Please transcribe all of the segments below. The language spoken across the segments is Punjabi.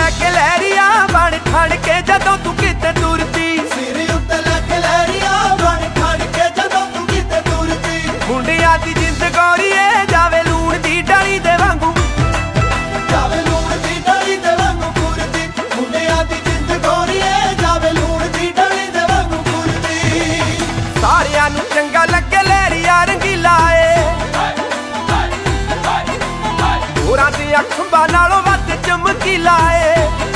ਲੈ ਕੇ ਲਹਿਰੀਆਂ ਬਣ ਠਣ ਕੇ ਜਦੋਂ ਤੂੰ ਕਿਤੇ ਤੁਰਦੀ। ਸਿਰ ਉੱਤੇ ਲੈ ਕੇ ਲਹਿਰੀਆਂ ਬਣ ਠਣ ਕੇ ਜਦੋਂ ਤੂੰ ਕਿਤੇ ਤੁਰਦੀ। ਮੁੰਡਿਆਂ ਦੀ ਜਿੰਦ ਗੋਰੀਏ ਜਾਵੇ ਲੂਣ ਦੀ ਡਲੀ ਦੇ ਵਾਂਗੂ, ਜਾਵੇ ਲੂਣ ਦੀ ਡਲੀ ਦੇ ਵਾਂਗੂ ਫੁਰਦੀ। ਮੁੰਡਿਆਂ ਦੀ ਜਿੰਦ ਗੋਰੀਏ ਜਾਵੇ ਲੂਣ ਦੀ ਡਲੀ ਦੇ ਵਾਂਗੂ ਫੁਰਦੀ। ਸਾਰਿਆਂ ਨੂੰ ਚੰਗਾ ਲੱਗੇ ਲਹਿਰੀਆ ਰੰਗੀਲਾ ਏ, ਹੋਰਾਂ ਦੀਆਂ ਖੰਭਾਂ ਨਾਲੋਂ ਵੱਧ ਚਮਕੀਲਾ ਏ।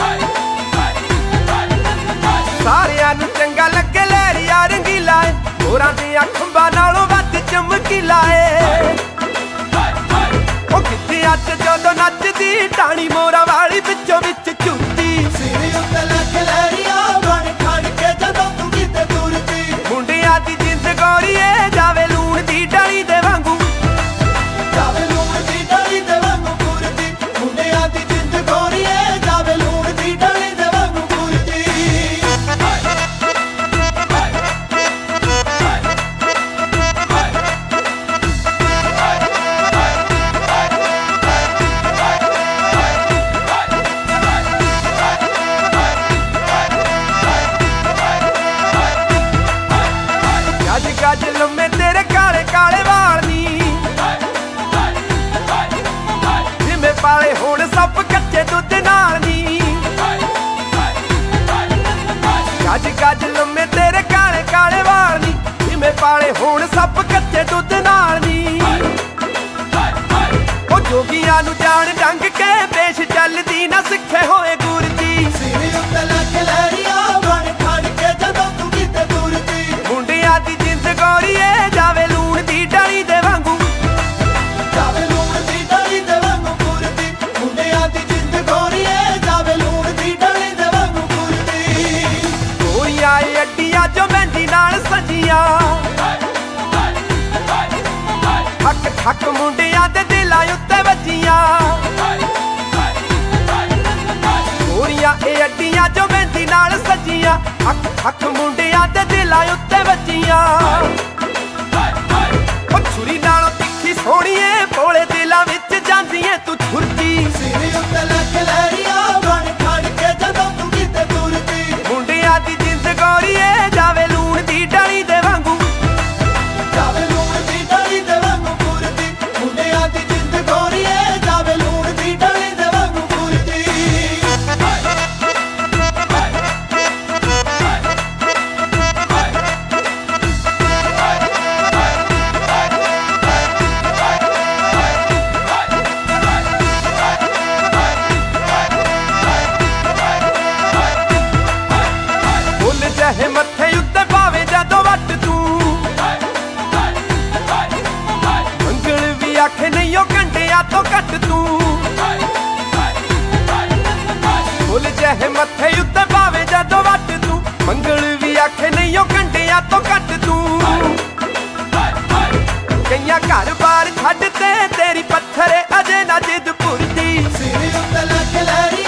ਸਾਰਿਆਂ ਨੂੰ ਚੰਗਾ ਲੱਗੇ ਲਹਿਰੀਆ ਰੰਗੀਲਾ ਏ, ਹੋਰਾਂ ਦੀਆਂ ਖੰਭਾਂ ਨਾਲੋਂ ਵੱਧ ਚਮਕੀਲਾ ਏ। ਉਹ ਕਿੱਥੇ ਅੱਜ ਜਦੋਂ ਨੱਚਦੀ ਟਾਣੀ ਮੋਰਾ ਵਾਲੀ ਵਿੱਚੋਂ ਵਿੱਚ ਝੂਟਦੀ। ਸਿਰ ਉੱਤੇ ਲੈ ਕੇ ਲਹਿਰੀਆਂ ਬਣ ਠਣ ਕੇ ਜਦੋਂ ਤੂੰ ਕਿਤੇ ਤੁਰਦੀ। ਮੁੰਡਿਆਂ ਦੀ ਜਿੰਦ ਗੋਰੀਏ ਜਾਵੇ ਲੂਣ ਦੀ ਡਲੀ ਦੇ ਵਾਂਗੂ, ਜਾਵੇ ਲੂਣ ਦੀ ਡਲੀ ਦੇ ਵਾਂਗੂ ਫੁਰਦੀ। ਮੁੰਡਿਆਂ ਦੀ ਜਿੰਦ ਗੋਰੀਏ ਜਾਵੇ ਲੂਣ ਦੀ ਡਲੀ ਦੇ ਵਾਂਗੂ ਫੁਰਦੀ। ਗੱਜ ਗੱਜ ਲੰਮੇ ਤੇਰੇ ਕਾਲੇ ਕਾਲੇ ਵਾਲ ਨੀ, ਜਿਵੇਂ ਪਾਲੇ ਹੁਣ ਸੱਪ ਕੱਚੇ ਦੁੱਧ ਨਾਲ ਨੀ। ਗੱਜ ਗੱਜ ਲੰਮੇ ਤੇਰੇ ਕਾਲੇ ਕਾਲੇ ਵਾਲ ਨੀ, ਜਿਵੇਂ ਪਾਲੇ ਹੁਣ ਸੱਪ ਕੱਚੇ ਦੁੱਧ ਨਾਲ ਨੀ। ਉਹ ਜੋਗੀਆਂ ਨੂੰ ਜਾਣ ਡੰਗ ਕੇ ਪੇਸ਼ ਚੱਲਦੀ ਨਾ ਸਿੱਖੇ ਹੋਏ ਗੁਰ ਜੀ। ਸਿਰ ਉੱਤੇ ਲੈ ਕੇ ਲਹਿਰੀਆਂ ਬਣ ਠਣ ਕੇ ਜਦੋਂ ਤੂੰ ਕਿਤੇ ਤੁਰਦੀ। ਮੁੰਡਿਆਂ ਦੀ ਜਿੰਦ ਗੋਰੀਏ ਜਾਵੇ ਲੂਣ ਦੀ ਡਲੀ ਦੇ ਵਾਂਗੂ, ਜਾਵੇ ਲੂਣ ਦੀ ਡਲੀ ਦੇ ਵਾਂਗੂ ਫੁਰਦੀ। ਮੁੰਡਿਆਂ ਦੀ ਜਿੰਦ ਗੋਰੀਏ ਜਾਵੇ ਲੂਣ ਦੀ ਡਲੀ ਦੇ ਵਾਂਗੂ ਫੁਰਦੀ। ਗੋਰੀਆਂ ਏ ਅੱਡੀਆਂ ਜੋ ਮਹਿੰਦੀ ਨਾਲ ਸਜੀਆਂ, ਠੱਕ ਠੱਕ ਮੁੰਡਿਆਂ ਦੇ ਦਿਲਾਂ ਉੱਤੇ ਵੱਜੀਆਂ। ਗੋਰੀਆਂ ਏ ਅੱਡੀਆਂ ਜੋ ਮਹਿੰਦੀ ਨਾਲ ਸਜੀਆਂ, ਠੱਕ ਠੱਕ ਮੁੰਡਿਆਂ ਦੇ ਦਿਲਾਂ ਉੱਤੇ ਵੱਜੀਆਂ। ਉਹ ਛੁਰੀ ਨਾਲੋਂ ਤਿੱਖੀ ਸੋਹਣੀਏ ਭੋਲੇ ਦਿਲਾਂ ਵਿੱਚ ਜਾਂਦੀਆਂ ਤੂੰ ਛੁਰਦੀ। ਸਿਰ ਉੱਤੇ ਲੈ ਕੇ ਲਹਿਰੀਆਂ ਬਣ ਠਣ ਕੇ ਜਦੋਂ ਤੂੰ ਕਿਤੇ ਤੁਰਦੀ। ਮੁੰਡਿਆਂ ਦੀ ਜਿੰਦ ਗੋਰੀਏ ਜਾਵੇ ਲੂਣ ਦੀ ਡਲੀ ਦੇ ਵਾਂਗੂ, ਜਾਵੇ ਲੂਣ ਦੀ ਡਲੀ ਦੇ ਵਾਂਗੂ ਫੁਰਦੀ। ਮੁੰਡਿਆਂ ਦੀ ਜਿੰਦ ਗੋਰੀਏ ਜਾਵੇ ਲੂਣ ਦੀ ਡਲੀ ਦੇ ਵਾਂਗੂ ਫੁਰਦੀ। ਫੁੱਲ ਜਿਹੇ ਮੱਥੇ ਉੱਤੇ ਪਾਵੇ ਜਦੋਂ ਵੱਟ ਤੂੰ, ਮੰਗਲ ਵੀ ਆਖੇ ਨਹੀਂ ਉਹ ਘੰਟਿਆਂ ਤੋਂ ਘੱਟ ਤੂੰ। ਫੁੱਲ ਜਿਹੇ ਮੱਥੇ ਉੱਤੇ ਪਾਵੇ ਜਦੋਂ ਵੱਟ ਤੂੰ, ਮੰਗਲ ਵੀ ਆਖੇ ਨਹੀਂ ਉਹ ਘੰਟਿਆਂ ਤੋਂ ਘੱਟ ਤੂੰ। ਕਈਆਂ ਘਰ ਬਾਰ ਛੱਡ ਤੇ ਤੇਰੀ ਪੱਥਰੇ ਅਜੇ ਨਾ ਜਿੱਦ ਭੁਰਦੀ। ਸਿਰ ਉੱਤੇ ਲੈ ਕੇ ਲਹਿਰੀਆਂ